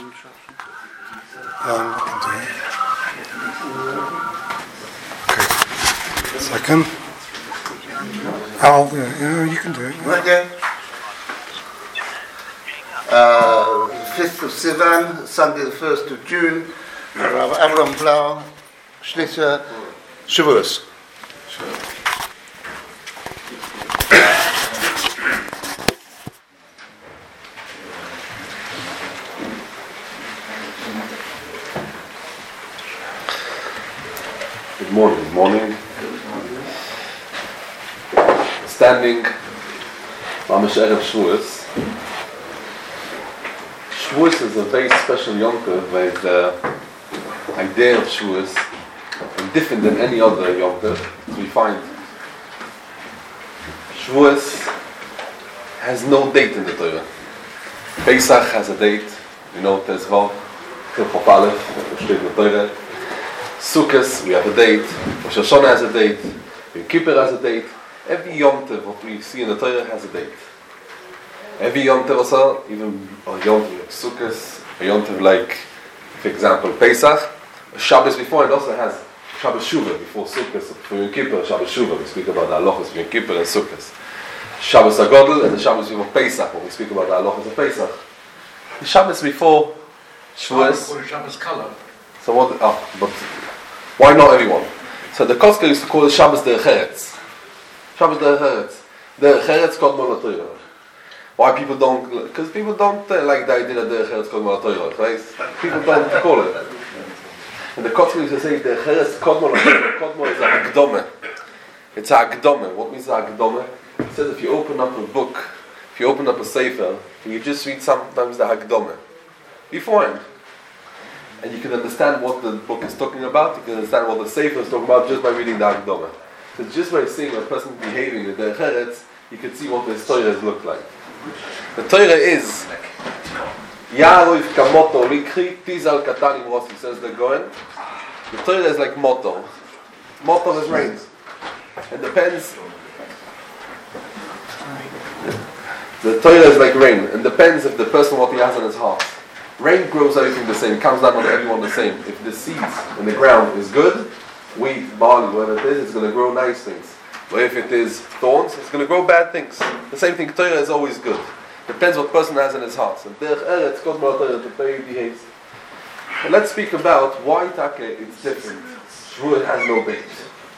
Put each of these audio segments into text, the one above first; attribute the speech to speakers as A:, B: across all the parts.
A: I can do it. Okay. Second. I'll do it. Yeah, you can do it.
B: Okay. 5th of Sivan, Sunday the 1st of June, Rav Avram Blau, Schlitzer, Shavuos.
C: Good morning. Standing, Mamish Erev Shavuos. Shavuos is a very special Yom Tov, where the idea of Shavuos is different than any other Yom Tov. So we find Shavuos has no date in the Torah. Pesach has a date, you know, Tezvav, Chaf Aleph, steht in the Torah. Sukkot, we have a date. Rosh Hashanah has a date. Yom Kippur has a date. Every Yom Tov, what we see in the Torah, has a date. Every Yom Tov also, even a Yom Tov like Sukkot, a Yom Tov like, for example, Pesach, a Shabbos before it also has Shabbos Shuvah before Sukkot, before Yom Kippur, Shabbos Shuvah, we speak about the halachos of Yom Kippur and Sukkot. Shabbos HaGodel and the Shabbos before Pesach, when we speak about the halachos of Pesach. The Shabbos before Shavuos.
D: Shabbos color.
C: So what? But why not everyone? So the Kosker used to call it Shabbos Derech Eretz. Shabbos Derech Eretz. Derech Eretz Kodmon HaTorah. Why people don't? Because people don't like the idea that Derech Eretz Kodmon HaTorah, right? People don't call it. And the Kosker used to say Derech Eretz Kodmon HaTorah. Kodmon is a Hagdome. It's a Hagdome. What means a Hagdome? It says if you open up a book, if you open up a Sefer, you just read sometimes the Hagdome beforehand. And you can understand what the book is talking about, you can understand what the Sefer is talking about just by reading the Hagdome. So just by seeing a person behaving in the Eretz, you can see what the Torah look like. The Torah is Yaroiv Kamoto Likri Tizal Katan Imrosi, says the Goen. The Torah is like motto. Motto is rain. It depends. The Torah is like rain. It depends if the person what he has in his heart. Rain grows everything the same, comes down on everyone the same. If the seeds in the ground is good, wheat, barley, whatever it is, it's going to grow nice things. But if it is thorns, it's going to grow bad things. The same thing, Torah is always good. Depends what person has in his heart. So Derech Eretz, Kodmon HaTorah, the Torah behaves. But let's speak about why Take it's different. Shavuos has no date.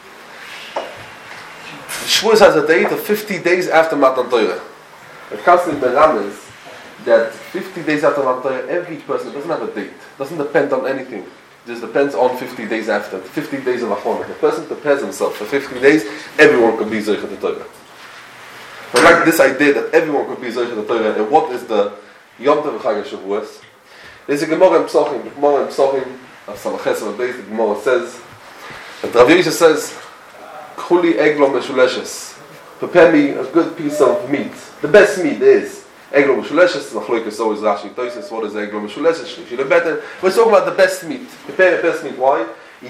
C: Shavuos has a date of 50 days after Matan Torah. It comes in the Rames that 50 days after Matan Torah, every person doesn't have a date. Doesn't depend on anything. It just depends on 50 days after. 50 days of Achonah. The person prepares himself for 50 days, everyone could be Zoich the Torah. I like this idea that everyone could be Zoich the Torah. And what is the Yom Tov Chag Shavuos? There's a Gemara in Psochim. The Gemara in Psochim, of Samaches of the Gemara says, that Rav Yosef says, Chuli Eglo Meshuleshes. Prepare me a good piece of meat. The best meat is Eglo Meshuleshes. Nachloik is always Rashi Toises. What is Eglo Meshuleshes? Shlishi better. We're talking about the best meat. Prepare the best meat. Why?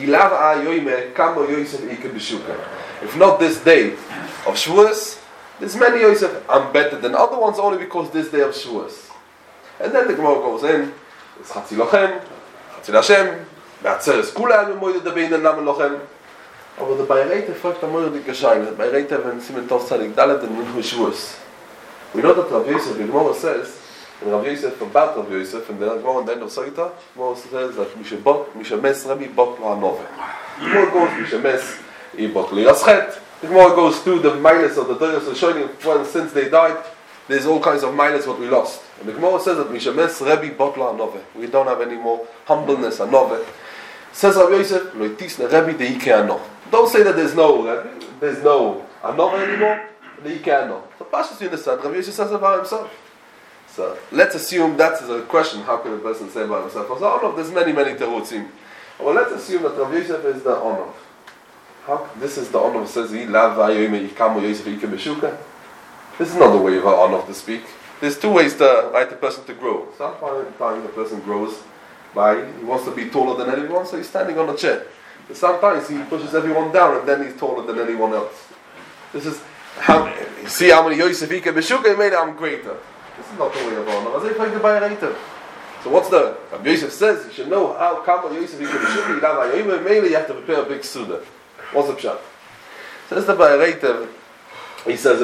C: If not this day of Shavuos, there's many Yosef. I'm better than other ones only because this day of Shavuos. And then the Gemara goes in. It's Chatzi Lochem, Chatzi Lashem, Be'atzeres Kula, Memoide Debein and Namen Lochem. Aber der Bayreiter fragt am Morgen die Gescheine. Der Bayreiter, wenn sie mit Tov Tzadik Dalet, then Minchu Shavuos. We know that Rav Yosef, the Gemara says, and Rav Yosef, about Rav Yosef, and the Gemara in the end of Soita, Gemara says that Mishemes Rabbi Bok Lo Hanove. The Gemara goes, Mishemes I Bok Lo Yaschet. The Gemara goes through the minus of the Torah, so showing since they died, there's all kinds of minus what we lost. And the Gemara says that Mishemes Rabbi Bok Lo Hanove. We don't have any more humbleness, Hanove. Says Rav Yosef, Lo Yitisne Rabbi Deike Ano. Don't say that there's no Rabbi, there's no Hanove anymore, Deike Ano. So Pashas you understand, Rav Yosef says about himself. So let's assume that's a question, how can a person say about himself? So, oh no, there's many terutzim. Well, let's assume that Rav Yosef is the honor. This is the honor says he This is not the way of honor to speak. There's two ways to the person to grow. Sometimes the person grows by he wants to be taller than everyone, so he's standing on a chair. But sometimes he pushes everyone down and then he's taller than anyone else. This is how see how many Yosef Ika Beshuka made I'm greater. This is not the way of honor. As if I could buy a later. So what's the, Rabbi Yosef says, you should know how Kama Yosef should be Ilav HaYomer, mainly you have to prepare a big Suda. What's the pshat? Says the Ba'areitev, he says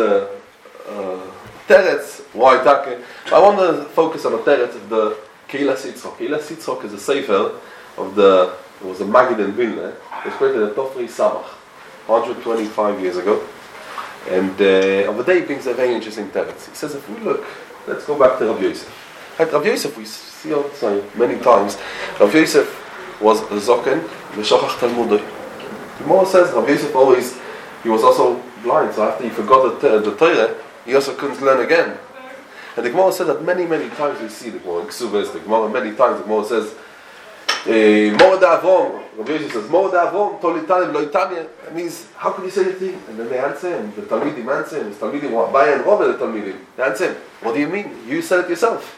C: Teretz, why Take? I want to focus on the Teretz of the Keilas Yitzchok. Keilas Yitzchok is a sefer of it was a Maggid in Vilna. It was created at Tofrei Samach 125 years ago. And over there he brings a very interesting teretz. He says, if we look, let's go back to Rabbi Yosef. Rabbi Yosef, we see all the time, many times, Rabbi Yosef was a zoken, v'shachach talmudoi. The Gemara says, Rabbi Yosef he was also blind, so after he forgot the Torah, he also couldn't learn again. And the Gemara says that many, many times we see the Gemara, in Ksubas, the Gemara, many times the Gemara says, Mor da'avom, Rabbi Yosef says, Mor da'avom, tolitanim loitanya. That means, how can you say the thing? And then they answer him, the Talmidim answer him, the Talmidim, Abaye and Rove, the Talmidim. They answer him, what do you mean? You said it yourself.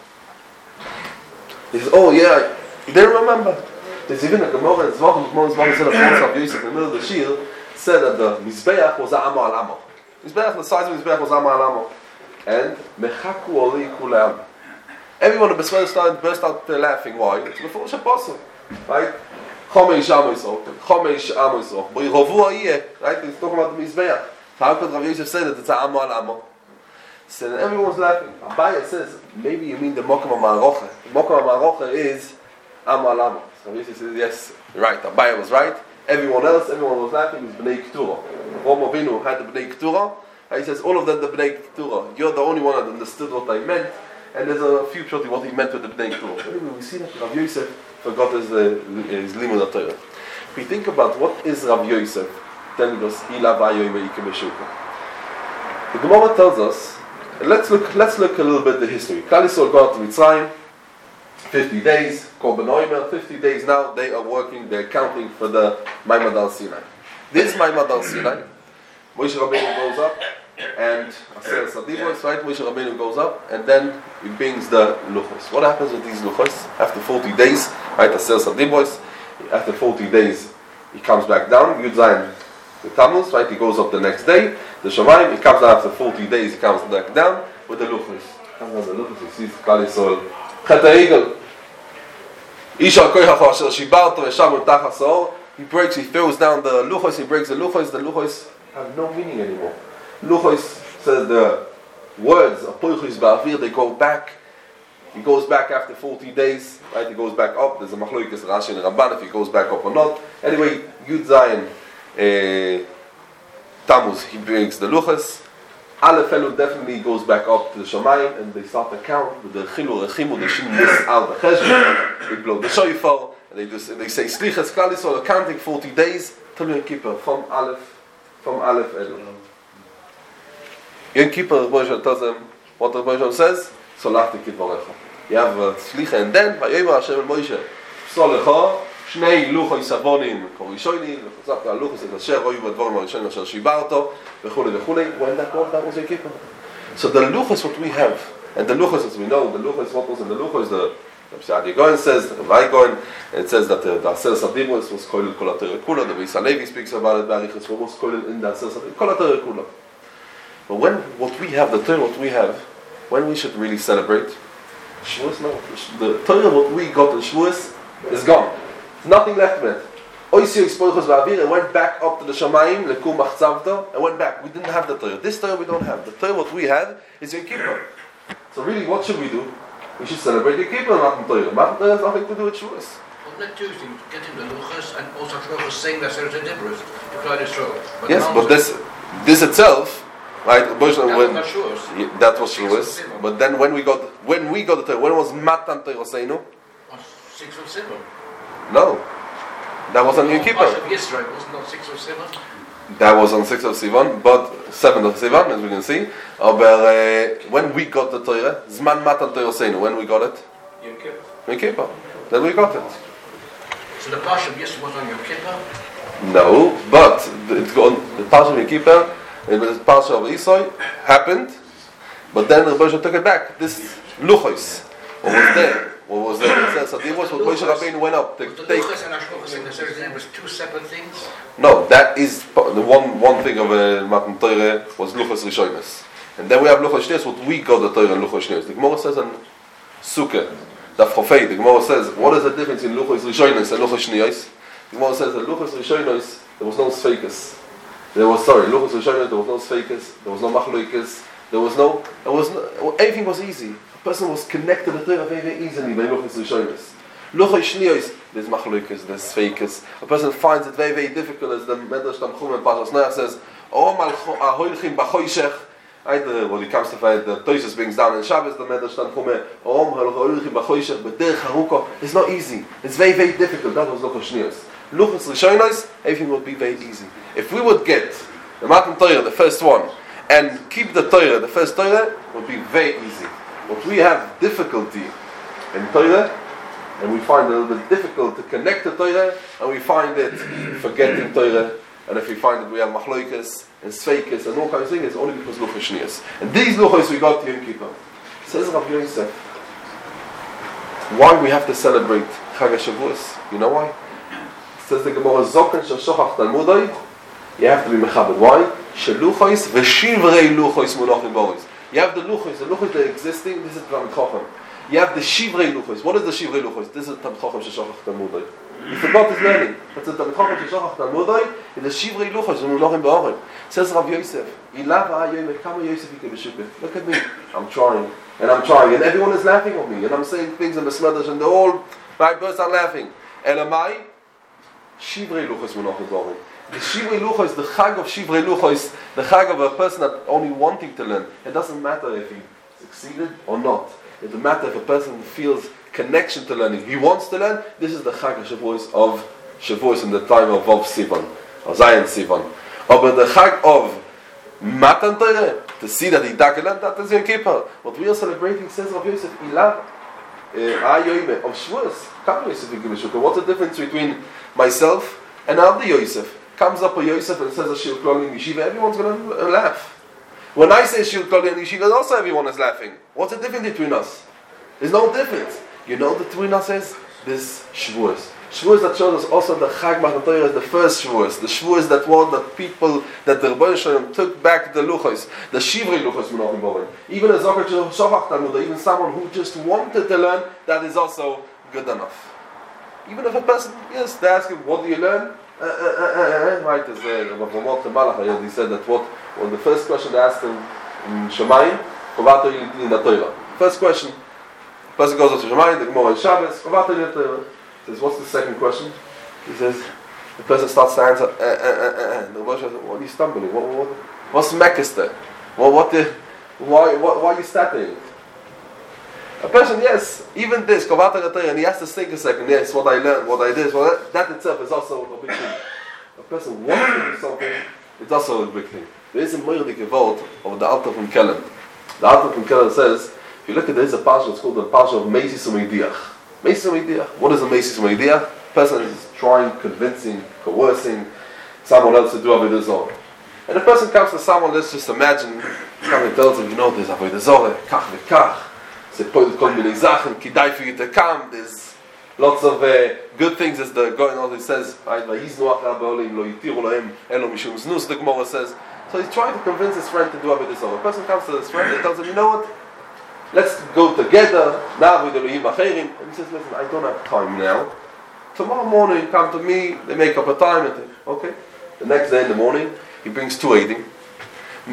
C: He says, oh yeah, you didn't remember. There's even a Gemara in Zvachim, Gemara said, Rabbi Yosef, in the middle of the Shir, said that the Mizbeach was Amo al Amo. Mizbeach, the size of Mizbeach was Amo al Amo. And, Mechaku oli kulam. Everyone in Beswell burst out laughing. Why? It's the Full Apostle. Right? Chomesh Amo Yisroch. Boirovu Ayeh. Right? He's talking about the Mizbeach. How could Rabbi Yosef say that it's Amo al Amo? So then everyone's laughing. Abaye says, maybe you mean the Mokum HaMarocha. The Mokum HaMarocha is Amo al Amo. So Rabbi Yosef says, yes, right. Abaye was right. Everyone was laughing. It's Bnei Keturah. Rom Avinu had the Bnei Keturah. He says, all of them the Bnei Keturah. You're the only one that understood what I meant. And there's a few shorty what he meant with the Bnei Keturah. Anyway, we see that Rav Yosef forgot his Limud HaTorah. If we think about what is Rav Yosef telling us, Ilav HaYomer Yikim B'Shukah. The Gemara tells us, let's look a little bit at the history. Klal Yisrael got to Mitzrayim, 50 days, Korban Omer, 50 days now, they are working, they're counting for the Maimad Al Sinai. This Maimad Al Sinai, Moshe Rabbeinu goes up, and Aser Sadibos, right? Moshe Rabbeinu goes up, and then he brings the Luchos. What happens with these Luchos? After 40 days, right? Aser Sadibos, after 40 days, he comes back down, Yud Zayin, the Tammuz, right? He goes up the next day, the Shamayim, he comes down after 40 days, he comes back down with the Luchos. Comes down the Luchos, he sees Klal Yisrael, Chet HaEgel, Isha Koyach Asher Shibarto Eshamu Tachas Sa'or. He breaks, he throws down the Luchos, he breaks the Luchos have no meaning anymore. Luchos says the words of Poichis Ba'avir, they go back. He goes back after 40 days, right? He goes back up. There's a Machloikes Rashi and Ramban if he goes back up or not. Anyway, Yud Zayin Tammuz, he brings the Luchos. Aleph Elul definitely goes back up to the Shamayim, and they start to count with the Chilul, the Chimul, the Shin, the Al, the Cheshbon. They blow the Shofar, and they say Slichas Klal Yisrael, counting 40 days till Yom Kippur from Aleph Elul. Yom Kippur, the Moshe tells them what the Moshe says. Solachti Kidvarecha. You have a Slicha, and then Vayomer Hashem el Moshe Solecha Shnei Luchos Savonim Korishonim Lechutzach Luchos et Asher Royu B'Dvorim Harishonim Asher Shibarto V'chulei. When that was Yom Kippur. So the Luchos what we have, and the Luchos as we know, the Luchos what was in the Luchos, the Rabbi Goyen says, the Rabbi Goyen, and it says that the Aser Sadibos was Koilel Kol HaTorah Kula. The Beis Halevi speaks about it. Barichas was Koilel in the Aser Sadibos Kol HaTorah Kula. But when what we have, the Torah what we have, when we should really celebrate, Shavuos, no, the Torah what we got in Shavuos is gone. There's nothing left of it. Oisio Yispolchos V'Avir, it went back up to the Shamayim, Lekum Machzavta, and went back. We didn't have the Torah. This Torah we don't have. The Torah what we have is Yom Kippur. So really, what should we do? We should celebrate Yom Kippur, Matan Torah. Matan Torah has nothing to do with Shavuos.
D: Wasn't it Tuesday to get him the Luchas and also Shlochos saying that there's a difference to Klal Yisrael?
C: Yes, but this itself, right? That was Shavuos. But then when we got the Torah, when was Matan Torah Seinu?
D: 6 of Sivan.
C: No, that was on Yom Kippur.
D: Parshat Yisrael wasn't on 6 of Sivan.
C: That was on 6th of Sivan, but 7th of Sivan, as we can see. But when we got the Torah, Zman Matan Torah Seinu, when we got it?
D: Yom Kippur.
C: Yom Kippur. Then we got it.
D: So the Parshat Yisrael was on Yom Kippur?
C: No, but the Parshat of Yom Kippur, the Parshat of Isai happened, but then the Rebbe took it back. This Luchos, what was there? What was there? It says Sadivos, what Moshe Rabbeinu went up to
D: The
C: take.
D: Luchas and Ashlochos in the Sefer was two separate things?
C: No, that is the one thing of Matan Torah was Luchos Rishonos. And then we have Luchos Shneos, what we got the Torah and Luchos Shneos. The Gemara says on Sukkah, Daf Chofei, the Gemara says, what is the difference in Luchos Rishonos and Luchos Shniyos? The Gemara says that Luchos Rishonos, there was no Sfeikus. Luchos Rishonos, there was no Sfeikus, there was no Machloikus, everything was easy. A person was connected to the Torah very easily by Luchos Rishonos. Luchos Shniyos, there's Machloikus, there's Sfeikus. A person finds it very, very difficult, as the Medrash Tamchum and Parshas Noach says, when he comes to find the Toysus brings down in Shabbos, the Medrash Tanchume, it's not easy. It's very, very difficult. That was Luchos Shniyos. Luchos Rishonos, everything would be very easy. If we would get the Matan Torah, the first one, and keep the Torah, the first Torah, would be very easy. But we have difficulty in Torah, and we find it a little bit difficult to connect to Torah, and we find it forgetting Torah. And if we find that we have machloikas and sveikis and all kinds of things, it's only because Luchos Shniyos. And these Luchos we got to Yom Kippur. Says Rav Yosef, why we have to celebrate Chag HaShavuos? You know why? Says the Gemara, Zoken Shoshochach Talmudai, you have to be mechabed. Why? Sheluchos v'shivrei Luchos munachim boris. You have the Luchos that are existing, this is Talmud Chacham. You have the Shivrei Luchos. What is the Shivrei Luchos? This is Talmud Chacham Shoshochach Talmudai. He forgot his learning. That's the Talmud Chacham Shoshochach Talmudai, is the Shivrei Luchos munachim boris. Says Rav Yosef, Look at me. I'm trying. And everyone is laughing at me. And I'm saying things in the Besmedrash, and my birds are laughing. Elamai, Shivrei Luchos munachim boris. The Shivrei Luchos, the Chag of Shivrei Luchos, the Chag of a person that only wanting to learn. It doesn't matter if he succeeded or not. It doesn't matter if a person feels connection to learning. He wants to learn. This is the Chag of Shavuos in the time of Sivan, or Zion Sivan. But the Chag of Matan Torah, to see that he can learn, that is Yom Kippur. What we are celebrating, says Rav Yosef, Ilav Ayoyme of Shavuos. What's the difference between myself and other Yosef? Comes up a Yosef and says a Shir Kloli in Yeshiva, everyone's going to laugh. When I say Shir Kloli in Yeshiva, also everyone is laughing. What's the difference between us? There's no difference. You know the between us is this Shavuos. Shavuos that shows us also the Chag Matan Torah is the first Shavuos. The Shavuos that were the people that the Rebbeinu Shalom took back the Luchos, the Shivrei Luchos Munachim Borim. Even a Zocher Shoshochach Talmud, even someone who just wanted to learn, that is also good enough. Even if a person, yes, they ask him, what do you learn? Right, as he said that what the first question they asked him in Shemayim, in the Torah. First question, the person goes to Shemayim, the Gemara in Shabbos, says, what's the second question? He says, the person starts to answer, the Gemara says, what are you stumbling? What's Mekis there? Why are you stuttering? A person, yes, even this, and he has to think a second, yes, what I learned, what I did, that itself is also a big thing. A person wants to do something, it's also a big thing. There is a moirdik vote of the Alter from Kellen. The Alter from Kellen says, if you look at this, a parsha, it's called the parsha of Mesis U'Meidiach. Mesis U'Meidiach. What is a Mesis U'Meidiach? A person is trying, convincing, coercing someone else to do Avodah Zorah. And a person comes to someone, let's just imagine, someone tells him, there's Avodah Zorah, kach v'kach. There's lots of good things as the going on. He says, the Gemara says. So he's trying to convince his friend to do Avodah Zorah. A person comes to his friend and tells him, you know what? Let's go together. And he says, listen, I don't have time now. Tomorrow morning, come to me. They make up a time. And think, okay. The next day in the morning, he brings 2 eidim. He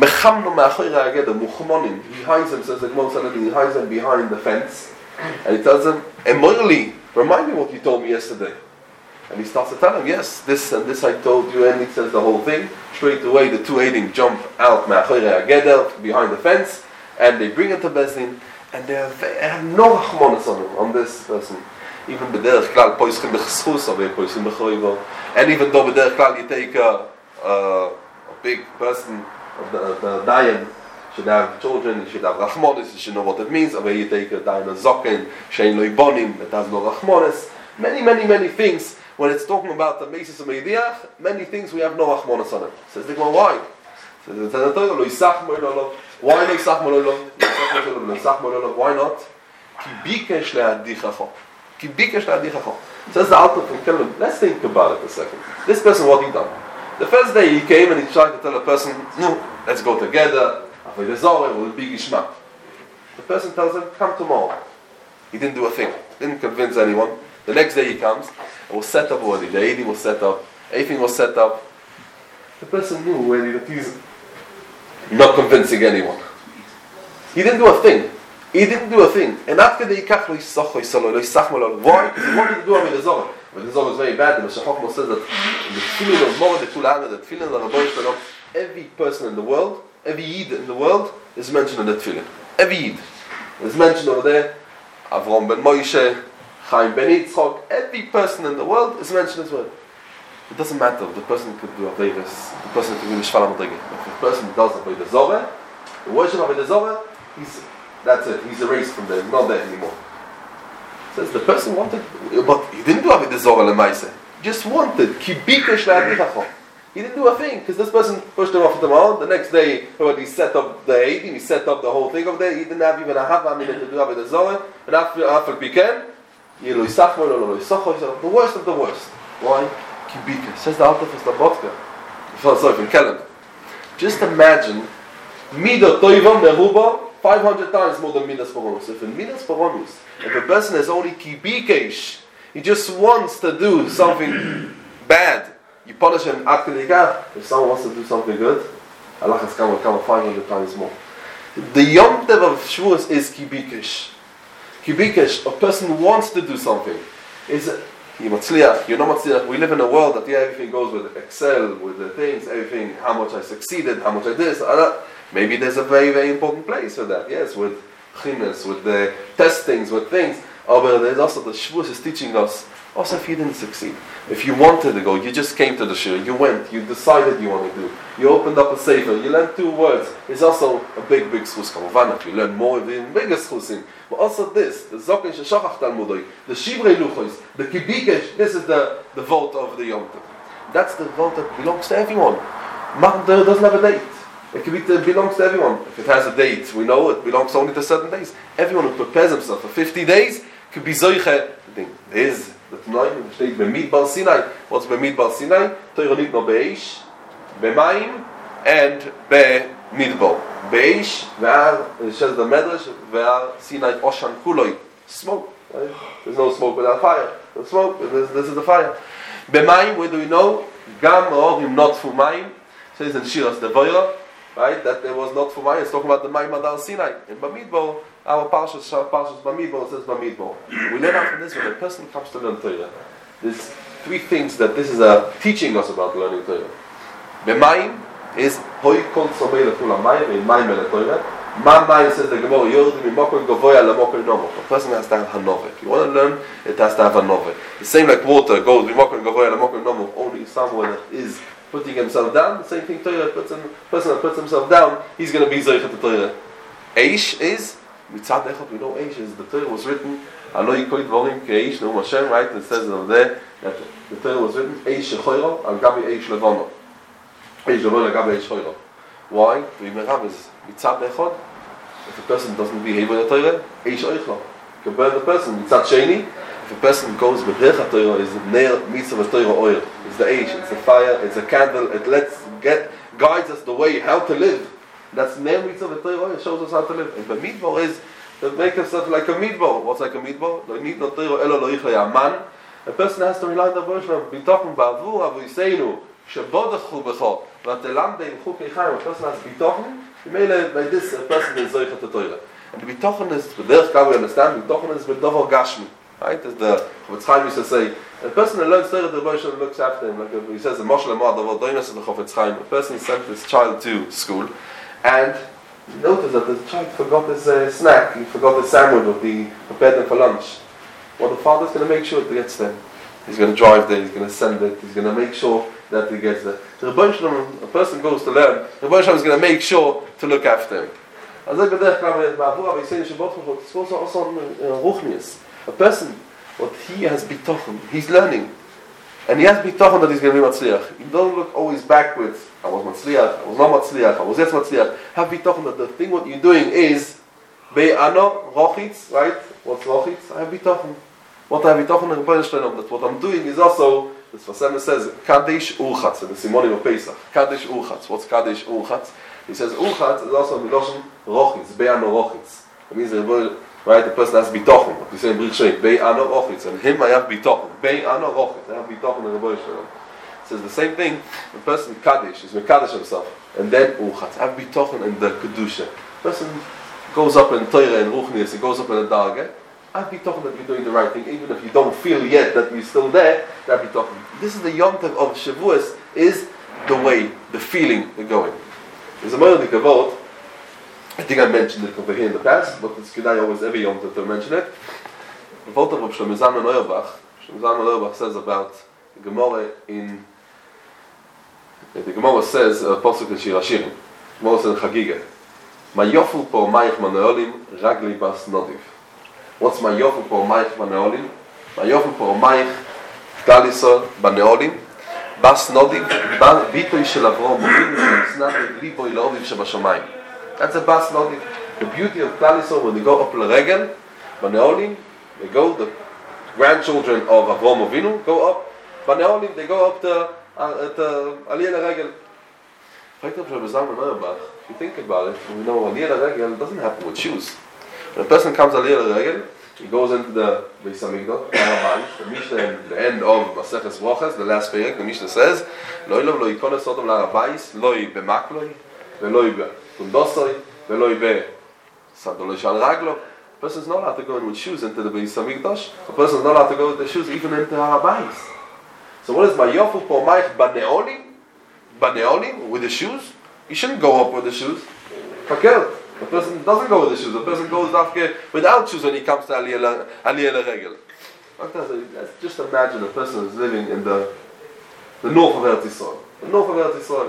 C: hides him, says the Gemara, he hides him behind the fence, and he tells him, Emoyli, remind me what you told me yesterday. And he starts to tell him, yes, this and this I told you, and he says the whole thing. Straight away, the 2 eidim jump out behind the fence, and they bring it to Bezdin, and they have no rachmanas on this person. Even b'derech klal poischim b'cheschus, poischim b'choivo, and even though b'derech klal you take a big person, the Dayan should have children, he should have Rachmonis, he should know what it means. Where you take a Dayan Zoken, Shein Lo Ibonim, that has no Rachmonis. Many things. When it's talking about the Mesis U'Meidiach, many things we have no Rachmonis on it. Says the Gemara, why? Says the Torah, Lo Yisach Mo'ilolo. Why Lo Yisach Mo'ilolo? Why not? Ki bikesh le'adichacho. Ki bikesh le'adichacho. Says the Alter from Kellen. Let's think about it a second. This person, what he done? The first day he came and he tried to tell a person, no, let's go together. Avodah Zorah will be Gishmak. The person tells him, come tomorrow. He didn't do a thing. didn't convince anyone. The next day he comes, and was set up already. The Eidi was set up, everything was set up. The person knew already that he's not convincing anyone. He didn't do a thing. He didn't do a thing. And after the Yikach lo Yisachoi Salo, lo Yisachmo, why? Because he wanted to do Avodah Zarah. Avodah Zarah is very bad. The Meshach Chochmah says that in the feeling of Moreh de Kulana, that feeling of Rabbi Shalom, every person in the world, every Yid in the world is mentioned in that feeling. Every Yid is mentioned over there. Avram ben Moshe, Chaim ben Yitzchok, every person in the world is mentioned as well. It doesn't matter. The person could do Averis, the person could do Mishpal HaMadrigah. If the person does Avodah Zarah, the worship of Avodah Zarah, that's it. He's erased from there. He's not there anymore. Says the person wanted, but he didn't do Avodah Zarah l'maaseh. He just wanted Ki bikesh le'adichacho. He didn't do a thing because this person pushed him off the mount. The next day, when he set up the Eidim, he set up the whole thing over there. He didn't have even a half a minute to do Avodah Zarah. And after Piken, the worst of the worst. Why? Ki bikesh. Says the Alter Fus Labotka. Sorry, from Kellen. Just imagine Midah Toiva Meruba 500 times more than Midas Poronus. If in Midas Poronus, if a person has only Ki bikesh, he just wants to do something bad, you punish him at Kedikah. If someone wants to do something good, Allah has come 500 times more. The Yom Tov of Shavuos is Ki bikesh. Ki bikesh, a person wants to do something. You're not matzliach. We live in a world that everything goes with Excel, with the things, everything, how much I succeeded, how much I this, maybe there's a very, very important place for that, yes, with chinas, with the testings, with things. But there's also the Shavuos is teaching us, also if you didn't succeed, if you wanted to go, you just came to the shir, you went, you decided you want to do, you opened up a sefer, you learned 2 words, it's also a big, big schus. Kamavan, if you learn more, even bigger schusim. But also this, the Zokin Sheshachach Talmudoi, the Shivrei Luchos, the Ki bikesh, this is the vote of the Yom Tov. That's the vote that belongs to everyone. Matan Torah doesn't have a date. It belongs to everyone. If it has a date, we know it belongs only to certain days. Everyone who prepares himself for 50 days could be Zoiche. There is the Tanoim, which states B'midbar Sinai. What's B'midbar Sinai? Torah nitno be'esh, b'mayim, and b'midbar. Be'esh, ve'ar, it says the Medrash, ve'ar Sinai Oshan Kuloi. Smoke. Right? There's no smoke without fire. There's smoke, this is the fire. B'mayim, where do we know? Gam Orim not for mayim. Says in Shiras Devoira, right, that there was not for mayim. It's talking about the mayim Adal Sinai. In Bamidbar, our Parshas Bamidbar says Bamidbar. We learn out from this when a person comes to learn Torah. There's 3 things that this is teaching us about learning Torah. B'mayim is Hoi Kol Tzomei L'Kul HaMayim, in Mayim El Torah. Ma Mayim says the Gemara, Yordim Mimokol Govoya Lemokol Nomok. A person has to have Hanove. If you want to learn, it has to have Hanove. The same like water goes Mimokol Govoya Lemokol Nomok, only somewhere that is putting himself down. The same thing Torah, person that puts himself down, he's going to be Zoichet to Torah. Eish is, Mitzad Echot, we know Eish is, the Torah was written, Alo Yikoy Dvorim K'Eish Neum Hashem, right? It says over there that the Torah was written, Eish Shechoiro, Al Gabi Eish Levono. Eish Levono, Al Gabi Eish Choiro. Why? The Yimerab is, Mitzad Echot, if a person doesn't behave with the Torah, Eish Oichlo. You can burn the person. Mitzad Sheni, if a person goes with Bircha Torah, is Neir Mitzvah Torah oil. It's the Eish, it's the fire, it's a candle, it guides us the way, how to live. That's Neir Mitzvah Torah oil, it shows us how to live. And the Midbar is, to make himself like a Midbar. What's like a Midbar? Lo need no Torah, elo lo ichle yaman. A person has to rely on the version of Bitochen Ba'avu Avuiseinu, Shebodachu Becho, Vatelamde in Chukei Chaim. A person has Bitochen, by this, a person is Zoichet to Torah. And the Bitochen is, the Derech Kah we understand, Bitochen is B'doho Gashmi. Right? As the Chofetz Chaim used to say, a person who learns Torah, the Rebbe looks after him. Like he says, the Moshe Lemar, the Doinus of the Chofetz Chaim. A person sent his child to school, and he noticed that the child forgot his snack. He forgot his sandwich that he prepared them for lunch. Well, the father's going to make sure it gets there. He's going to drive there. He's going to send it. He's going to make sure that he gets there. The Rebbe Shalom, a person goes to learn. The Rebbe Shalom is going to make sure to look after him. As I b'derech klah we say in Shabbat, it's also ruchnius. A person, what he has bitochen, he's learning. And he has bitochen that he's going to be matzliach. He don't look always backwards. I was matzliach, I was not matzliach, I was yes matzliach. Have bitochen that the thing what you're doing is be'ano, rochitz, right? What's rochitz? I have bitochen. What I have bitochen in the that what I'm doing is also, this Vasem says, Kadesh Urchatz, in the Simonim of Pesach. Kadesh Urchatz. What's Kadesh Urchatz? He says Urchatz is also Miloshen rochitz, be'ano rochitz. It means right? The person has bitochen. What we say in Brit Shein, Bei Ano Rochitz. And him I have bitochen. Bei Ano Rochitz. I have bitochen in the Rebbe Shalom. It says the same thing. The person Kaddish is Mekadosh himself. And then Uchatz. Have bitochen in the Kedusha. Person goes up in Torah and Ruchnius. He goes up in the Dargah. Have bitochen that you're doing the right thing. Even if you don't feel yet that you're still there, have bitochen. This is the Yom Tov of Shavuos, is the way, the feeling, the going. There's a Moedik Avot. I think I mentioned it over here in the past, but it's good I always every Yom Tov to mention it. The Volta of Shlomo Zalman Auerbach. Shlomo Zalman Auerbach says about the Gemara in... The Gemara says, Pasuk in Shir Hashirim. Gemara says in Chagiga. Mayofu po mayich maneolim ragli bas nodiv. What's Mayofu po mayich maneolim? Mayofu po mayich galisor baneolim bas nodiv bitoy shel Avrom Avinu shenitzna liboy laoviv shebashamayim. That's a bas nodiv. The beauty of Galisor when they go up l'regel, baneolim, they go, the grandchildren of Avrom Avinu go up, baneolim, they go up to Aliyah l'regel. If you think about it, we know Aliyah l'regel doesn't happen with shoes. When a person comes Aliyah l'regel, he goes into the Beis Hamikdash, the Mishnah, at the end of Maseches Brachos, the last perek, the Mishnah says, "Lo ilav lo yikones odom l'Harabais, lo b'makloi, v'lo b'kundosoi, v'lo b'sadoloi shal raglo." A person is not allowed to go in with shoes into the Beis Hamikdash. A person is not allowed to go with the shoes even into Harabais. So what is Mayofu po mayich baneolim? Baneolim with the shoes? You shouldn't go up with the shoes. Fakel. A person doesn't go with the shoes. A person goes without shoes when he comes to Aliyah l'regel. Let's just imagine a person is living in the north of Eretz Yisrael. The north of Eretz Yisrael.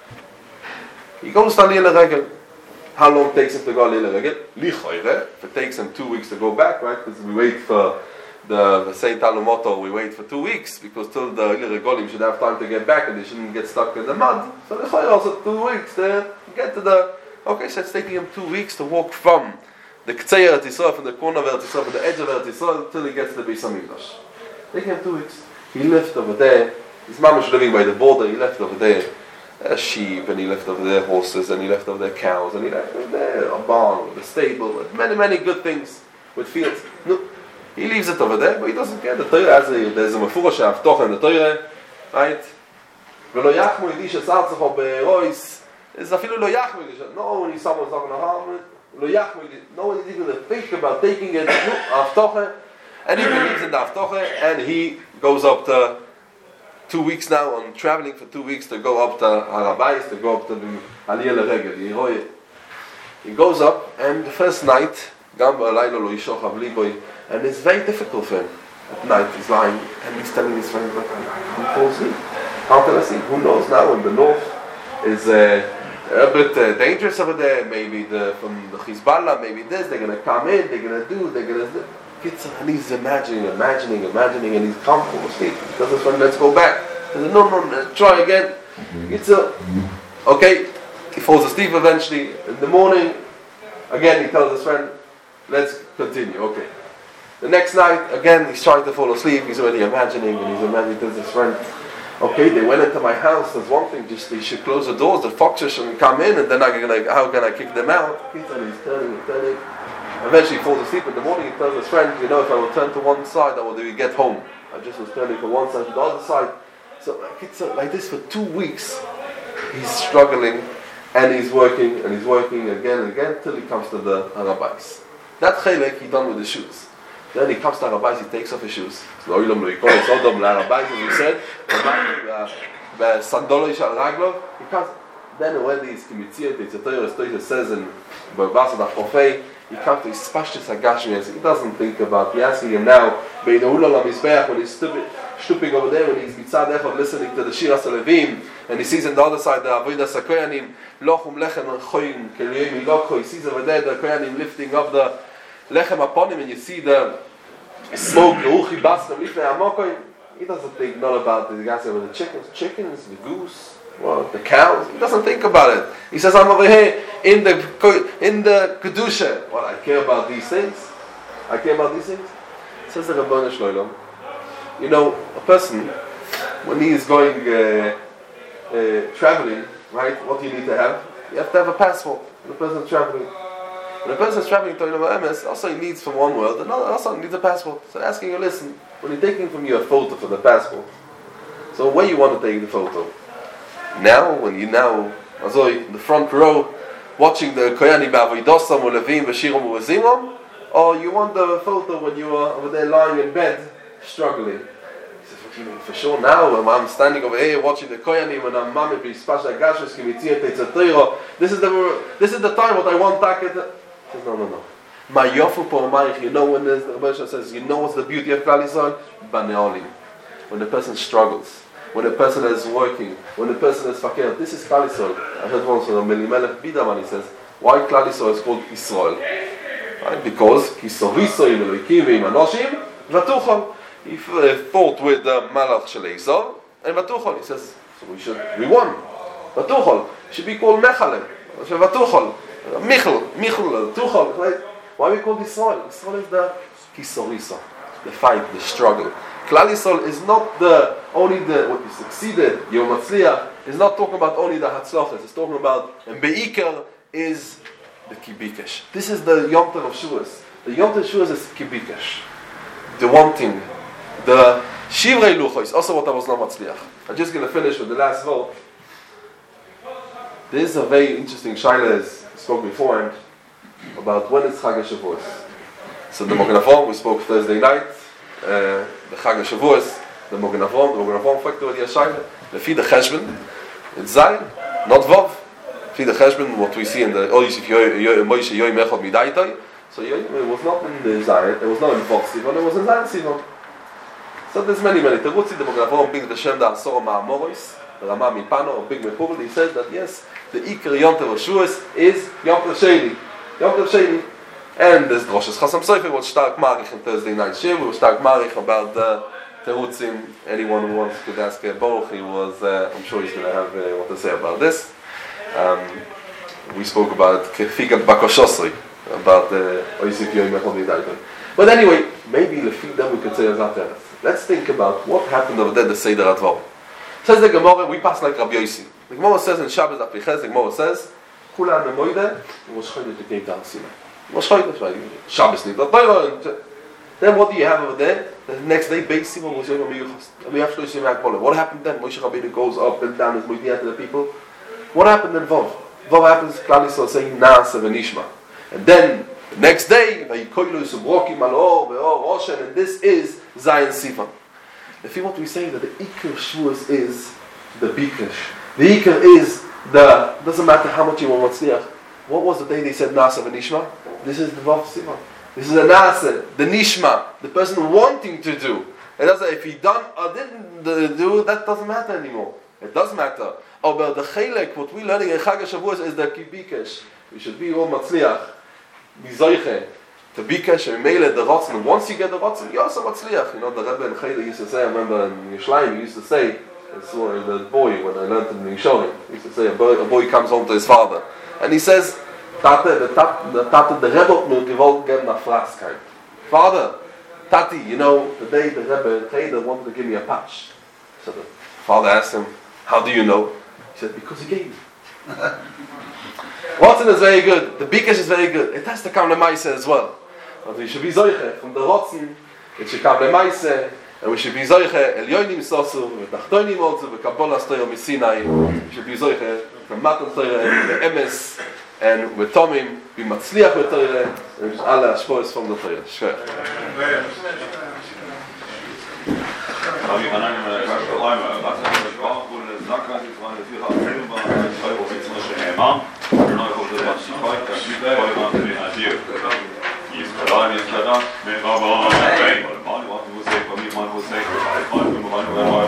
C: He goes to Aliyah l'regel. How long takes him to go Aliyah l'regel? Lichoyre. If it takes him 2 weeks to go back, right? Because we wait for the Saint Talumoto, we wait for 2 weeks because till the Aliyah l'regolim should have time to get back and they shouldn't get stuck in the mud. So Lichoyre also 2 weeks to get to the... Okay, so it's taking him 2 weeks to walk from the K'tzei Eretz Yisrael, from the corner of Eretz Yisrael, from the edge of Eretz Yisrael, till he gets to the Beis Hamikdash. Taking him 2 weeks. He left over there. His mom was living by the border. He left over there sheep, and he left over there horses, and he left over there cows, and he left over there a barn, with a stable, with many, many good things, with fields. No, he leaves it over there, but he doesn't care. The Torah has there's a mefurash haftocha in the Torah, right? V'lo yachmu idish etzartzecho be'rois. It's afilu lo yachmu. No, when someone's not going to harm it. Lo yachmu. No one is even to think about taking it. Haftocha, and he believes in the haftocha, and he goes up to 2 weeks now on traveling for 2 weeks to go up to Harabais, to go up to the Aliyah l'regel. He goes up, and the first night, Gam ba'alaylo lo yishochav liboy, and it's very difficult for him. At night he's lying, and he's telling his friends, "Look, he falls asleep. How can I sleep? Who knows now in the north is a bit dangerous over there. Maybe from the Hezbollah, maybe this. They're going to come in. They're going to do. And he's imagining, and he's comfortable asleep. He tells his friend, "Let's go back." He says, "No, try again." Okay. He falls asleep eventually. In the morning, again he tells his friend, "Let's continue." Okay. The next night, again he's trying to fall asleep. He's already imagining, and he's imagining to his friend. Okay, they went into my house. There's one thing, just they should close the doors. The foxes shouldn't come in, and then how can I kick them out? He's turning. Eventually he falls asleep. In the morning he tells his friend, "If I will turn to one side, I will get home. I just was turning to one side to the other side." So like this for 2 weeks. He's struggling, and he's working again and again till he comes to the Harabais. That chelek he done with the shoes. Then he comes to Harabais, he takes off his shoes. As we said, Sandoloi shal raglo. He comes. Then already he's committed. The Torah says in Bavasa Dafofei, he comes to his spashtis hagashmi. He doesn't think about. He asking him now, when he's stooping over there, when he's mitzad echad listening to the Shiras Levim, and he sees on the other side the Avodas HaKoyanim, lochum lechem choyim keliyim ilokho. He sees over there the Koyanim lifting up the lechem upon him, and you see the smoke, the uchi basram lifnei hamokoyim. He doesn't think not about the guys over the chickens, the goose, the cows. He doesn't think about it. He says, "I'm over here in the kedusha. What I care about these things. Says the Rabbanu Shlomo. A person when he is going traveling, right? What do you need to have? You have to have a passport. The person traveling. When a person is traveling to Olam Emes, also he needs from one world, another also needs a passport. So asking you, listen, when you're taking from you a photo for the passport, so where you want to take the photo? Now, when you now, also in the front row, watching the Koyanim Ba'avoidosam or Levim V'Shirom U'Zimrom, or you want the photo when you are over there lying in bed, struggling? For sure now, when I'm standing over here watching the Koyanim and I'm Mamid B'Yispasha Gashus Kimitziyah Tetzatiro, this is the time what I want back at the... No. My Yofu Po Marich, you know when the Rebbe says, you know what's the beauty of Klal Yisrael? Baneolim. When the person struggles, when the person is working, when the person is fakir, this is Klal Yisrael. I heard once from Melimelech Biderman, he says, why Klal Yisrael is called Yisrael? Right? Because Kisovisoim Elokim Anoshim Vatuchol. He fought with the Malach Sheleisov and Vatuchol. He says, so we won. Vatuchol should be called Mechaleh. Vatuchol. Michel, Tuchol, right? Why we call Yisrael? Yisrael is the Kisorisa, the fight, the struggle. Klal Yisrael is not only what you succeeded, Yom Matzliach, is not talking about only the Hatzlachas, it's talking about, and Be'ikar is the Kibikesh. This is the Yom Tov of Shavuos. The Yom Tov of Shavuos is Kibikesh. The wanting. The Shivrei Lucha is also what I was not Matzliach. I'm just going to finish with the last vote. This is a very interesting shaila, as I spoke beforehand, about when it's Chag HaShavuos. So the Mogen Avraham, we spoke Thursday night, the Chag HaShavuos, the Mogen Avraham factor with the shaila, the Fi the Cheshbon, it's Zayin, not Vav. Fi the Cheshbon, what we see in the Oyisif Moshe Yoim Echad Midaitai. So it was not in the Zayin, it was not in Vav Sivan, it was in Zayin Sivan. So there's many. Terutzi, the Mogen Avraham brings the Shem da Asor Ma'amoros, the Rama Mipano, or Big Mepubel, he says that yes, the Iker Yom Tov of Shavuos is Yom Tov Sheni. And there's Droshes Chasam Sofer, was stark marich on Thursday night Shir, we were stark marich about the Terutzim. Anyone who wants to ask Baruch, he was, I'm sure he's going to have what to say about this. We spoke about Kefigat Bakoshosri, about the Oyisif Yoim Echad Midaitai. But anyway, maybe Lefi that we could say as after. Let's think about what happened over there, the Seder Advar. Says the Gemara, we pass like Rabbi Yossi. The Gemara says in Shabbos Apiches, the Gemara says, Kula Nemoide, was Chodesh to came down Sinai. Was Chodesh, right? Shabbos Nid. Then what do you have over there? The next day, Beis Simon was Yom HaMiyuchas. We have to see what happened then? Moshe Rabbeinu goes up and down his Moediyah to the people. What happened in Vav? Vav happens, Klal Yisrael saying, Naaseh v'nishma. And then, the next day, Vayikoylu Subrokim Al-Or, Ve'or, Roshen, and this is Zayin Sivan. If you want to be saying that the Iker Shavuos is the Bikesh. The Iker is doesn't matter how much you want Matzliach. What was the day they said Naaseh v'nishma? This is the Vav Sivan. This is the Naaseh, the Nishma, the person wanting to do. It doesn't, if he done or didn't do, that doesn't matter anymore. It does matter. Oh, but the Chelek, what we're learning in Chag HaShavuos is the Kibikesh. We should be all Matzliach. Bizoiche, to Bikesh, and Mele, the Rotzen. Once you get the Rotzen, you're also Matzliach. You know, the Rebbe and Chayda used to say, I remember in Yerushalayim, he used to say, the boy, when I learned in Yishorim, he used to say, a boy comes home to his father, and he says, Tate, the Rebbe will gewollt geben nach Flaskheit. Father, Tati, you know, the day the Rebbe and Chayda wanted to give me a patch. So the father asked him, how do you know? He said, because he gave me. Rotzen is very good. The Bikesh is very good. It has to come to Maise as well. But we should be Zoiche. From the Rotzen, it should come to Maise. And we should be Zoiche. Elyonim Sosu, V'tachtoinim also, V'kabolas Toyo Misinai. We should be Zoiche. From Matan Toyo, the Emes, and with Tomim, be Matzliach with Toyo, and just alle Ashpoes from the Toyo. Shkoyach.
E: Is